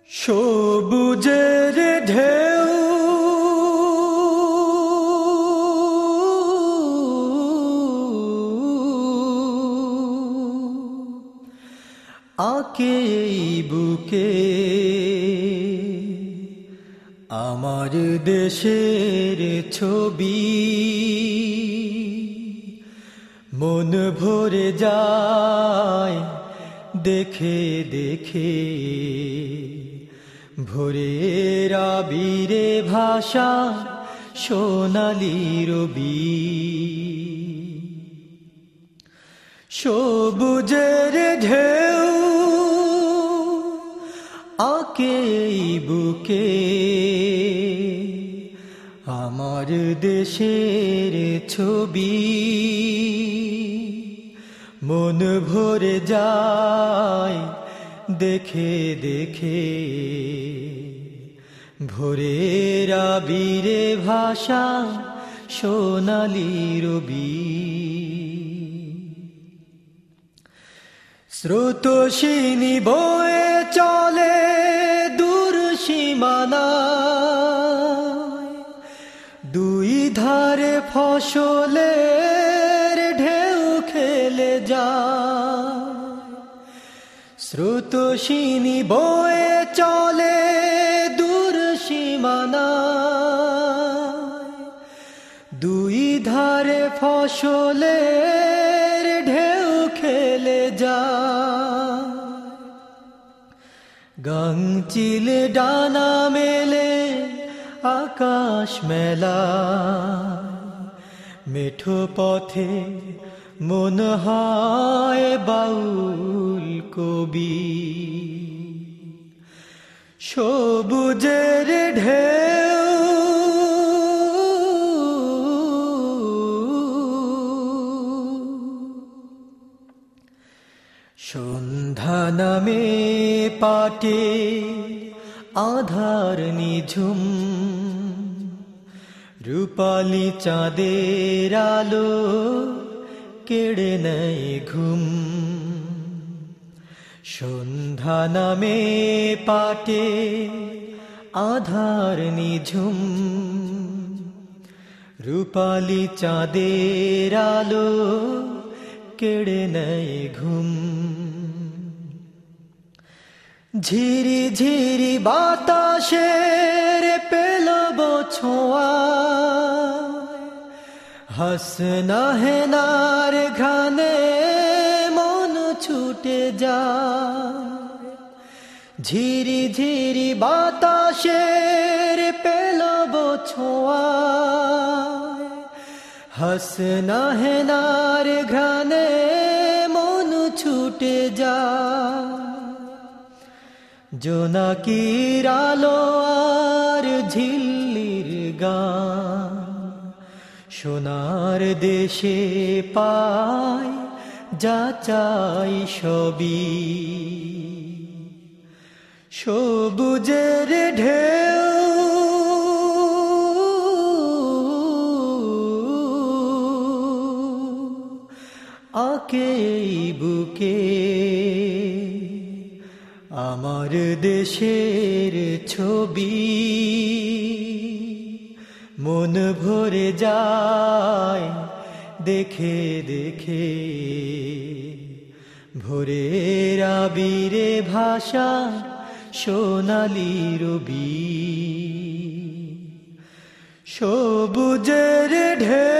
সবুজের ঢেউ আঁকে এই বুকে আমার দেশের ছবি মন ভরে যায় দেখে দেখে ভোরের আবিরে ভাষা সোনালি রবি সবুজের ঢেউ আঁকে এই বুকে আমার দেশের ছবি মন ভরে যায় দেখে দেখে ভোরের আবিরে ভাষা সোনালি রবি স্রোতস্বিনী বয়ে চলে দূর সীমানায় দুই ধারে ফসলের ঢেউ খেলে যায় স্রোতস্বিনী বয়ে চলে দূর সীমানায় দুই ধারে ফসলের ঢেউ খেলে যায় গাংচিলে ডানা মেলে আকাশ মেলা মেঠো পথে মন হয় বাউল কবি সবুজের ঢেউ সন্ধ্যা নামে পাটে আধার নিঝুম রূপালি চাঁদের আলো কেড়ে নেয় ঘুম সন্ধ্যা নামে পাটে আধার নিঝুম রূপালি চাঁদের আলো কেড়ে নেয় ঘুম ঝিরি ঝিরি বাতাসের পেলব ছোঁয়া হাসনা হেনার ঘানে মন ছুটে যায় ঝিরি ঝিরি বাতাসের পেলব ছোঁয়া হাসনা হেনার ঘানে মন ছুটে যায় জোনাকির আলো আর ঝিল্লির গান সোনার দেশে পায় যা চাই সবই সবুজের ঢেউ আঁকে এই বুকে আমার দেশের ছবি মন ভরে যায় দেখে দেখে ভোরের আবিরে ভাষা সোনালি রবি সবুজের ঢেউ